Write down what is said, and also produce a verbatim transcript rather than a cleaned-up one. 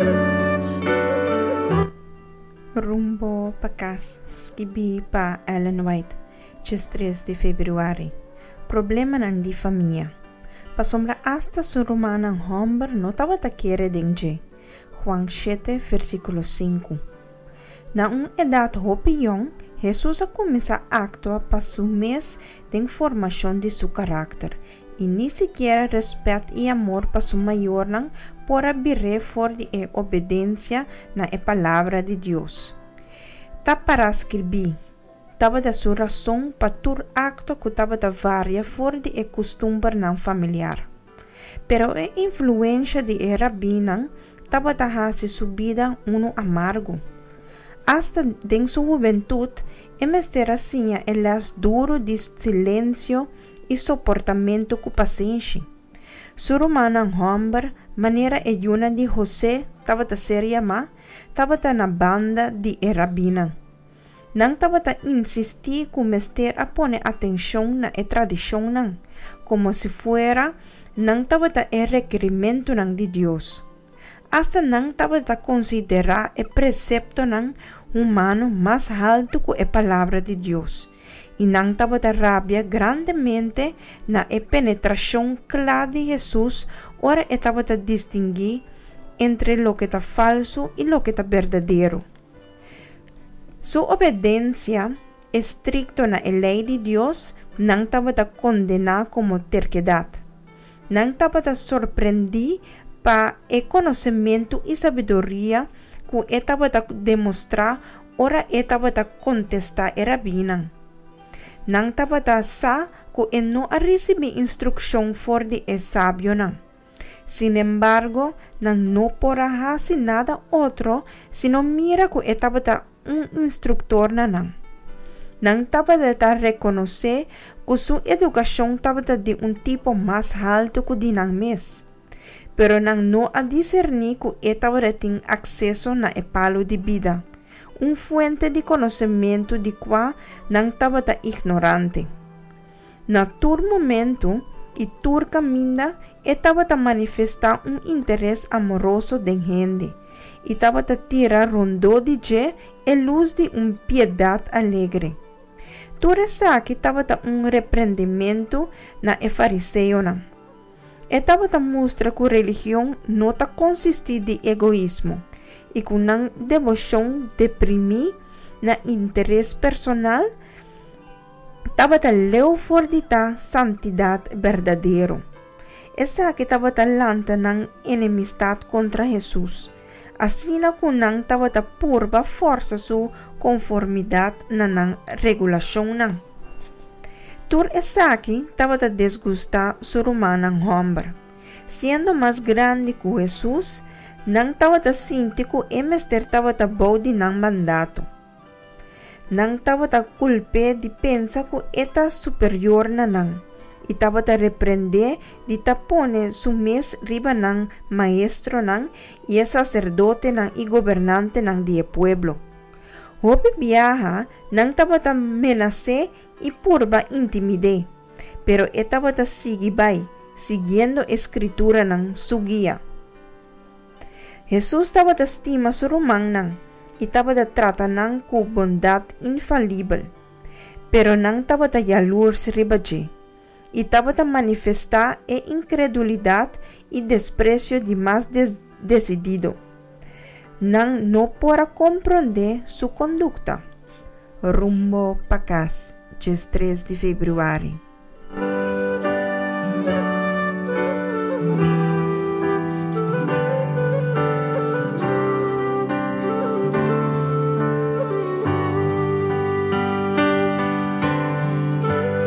Rumbo para casa, escrevi para Ellen White, dia três de fevereiro. Problema não de família. Para sombra hasta su romana homber não estava a querer dengue. Juan sete, versículo cinco. Na uma idade hopion, Jesus a começa a actuar para su mês de formação de seu caráter e nem sequer respeito e amor para su maior não por abrir fora de obediência na palavra de Deus. Tá para escrever, estava da sua razão para tur acto que estava da varia fora de costume não familiar. Pero a influência de rabina estava da hasi subida uno amargo. Hasta em sua juventude, emester assim el as duro de silêncio e suportamento com paciência. Su romana homber, maneira e una de José, estava da seria ma, estava da na banda de rabina. Não estava da insistir com mester a poner atenção na e tradição não, como se fuera, não estava da e requerimento não de Deus. Hasta não estava da considerar e precepto não humano mais alto que a palavra de Deus. E não estava da rabia grandemente na e penetração clara de Jesus, ora estava da distinguir entre lo que está falso e lo que está verdadeiro. Sua obediência estricta na lei de Deus não estava da condenar como terquedade. Não estava da surpreender para o conhecimento e sabedoria que estava da demonstrar, ora estava da contestar a rabina. Não estava da sa que ele não recebeu instrução fora de é sábio não. Sin embargo, não não porá fazer nada outro, sino mira que estava da um instrutor não. Não estava da reconhecer que sua educação estava de um tipo mais alto que de não mês. Pero não não a discernir que estava ter acesso na palo de vida. Um fuente de conhecimento de qual não estava ignorante. Na tur momento e tur caminho, estava a manifestar um interesse amoroso de gente e estava a tirar rondô de je e luz de uma piedade alegre. Tur essa que estava um repreendimento na fariseu não. Estava a mostrar que a religião não está consistir de egoísmo e com uma devoção deprimir na interesse personal, estava a leu for de ta santidade verdadeiro. Essa que estava a lanta na enemistade contra Jesus, assim que não estava a purba força sua conformidade na na regulação não. Tur essa que estava a desgustar sua romana homem, sendo mais grande que Jesus, não estava a sentir que o mestre estava a bom de não mandato. Não estava a culpar de pensar que era superior na não, e estava a repreender de tapone su mes riba não maestro não e é sacerdote não e governante não de pueblo. Hope viaja não estava a amenaçar e purba intimidar, pero estava a seguir vai, seguindo a escritura não su guia. Jesus estava a estima su romang não e estava a tratar não com bondade infalível, pero não estava a yalur se ribaje e estava a manifestar a incredulidade e desprezo de mais des decidido. Não não pora compreender sua conduta. Rumbo para casa, dia três de fevereiro.